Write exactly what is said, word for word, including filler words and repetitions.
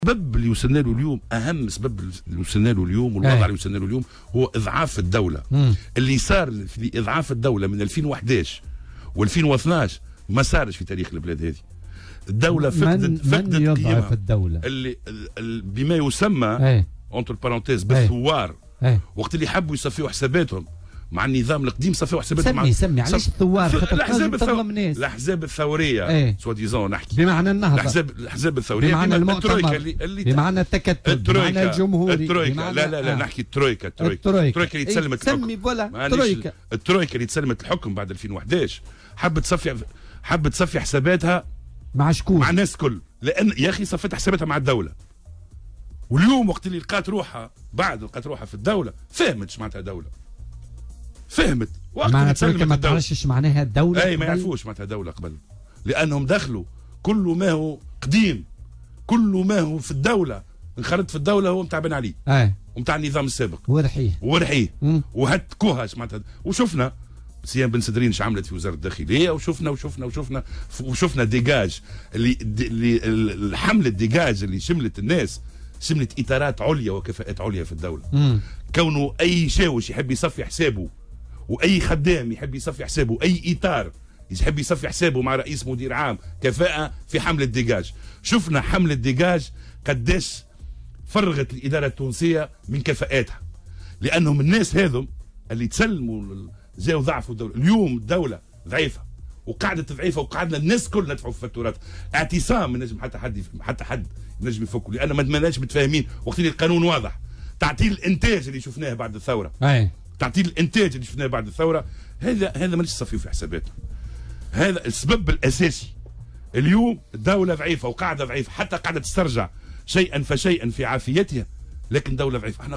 السبب اللي وصلنا له اليوم، اهم سبب اللي وصلنا له اليوم والوضع اللي وصلنا له اليوم هو اضعاف الدوله. مم. اللي صار في اضعاف الدوله من ألفين وإحداش وألفين واثناش ما صارش في تاريخ البلاد هذه. الدوله فقدت فقدت من يضعف الدوله اللي بما يسمى اونتر بارونتيز بالثوار. أي. وقت اللي حبوا يصفيوا حساباتهم مع النظام القديم، صفيوا حساباتهم سمي مع سمي علاش الثوار؟ الاحزاب الثو... الاحزاب الثوريه سوا ديزون نحكي بمعنى النهضه، الاحزاب الاحزاب الثوريه بمعنى الترويكا اللي, اللي بمعنى التكتل، بمعنى الجمهوري، الترويكا لا لا لا آه. نحكي الترويكا الترويكا الترويكا اللي تسلمت الحكم. سمي فوالا الترويكا الترويكا اللي تسلمت الحكم بعد ألفين وإحداش، حبت تصفي حبت تصفي حساباتها مع شكون؟ مع الناس كل، لان يا اخي صفت حساباتها مع الدوله. واليوم وقت اللي لقات روحها بعد لقات روحها في الدوله فهمت ايش معناتها دوله. فهمت وقت معناتها تسلمت ما تعرفش ايش معناها الدوله. اي ما يعرفوش معناتها دوله قبل، لانهم دخلوا كل ما هو قديم، كل ما هو في الدوله انخرط في الدوله هو متاع بن علي اي ومتاع النظام السابق ورحيه ورحيه وهتكوها معناتها. وشفنا سيان بن سدرين ايش عملت في وزاره الداخليه، وشفنا وشفنا وشفنا وشفنا ديجاج اللي, اللي الحمله الديجاج اللي شملت الناس، شملت اطارات عليا وكفاءات عليا في الدوله. مم. كونه اي شاوش يحب يصفي حسابه واي خدام يحب يصفي حسابه، اي اطار يحب يصفي حسابه مع رئيس مدير عام كفاءه في حمله ديجاج. شفنا حمله ديجاج قداش فرغت الاداره التونسيه من كفاءاتها، لانهم الناس هذم اللي تسلموا جاوا ضعفوا الدوله. اليوم الدوله ضعيفه وقعدت ضعيفه وقعدنا الناس كل ندفعوا في فاتورات. اعتصام ما نجم حتى حد حتى حد نجم يفكوا، لان ما ماناش متفاهمين. وقت اللي القانون واضح، تعطيل الانتاج اللي شفناه بعد الثوره، أي. تعطيل الانتاج اللي شفناه بعد الثوره، هذا هذا مانيش تصفيه في حساباتنا. هذا السبب الاساسي. اليوم الدوله ضعيفه وقاعده ضعيفه، حتى قاعده تسترجع شيئا فشيئا في عافيتها، لكن دوله ضعيفه.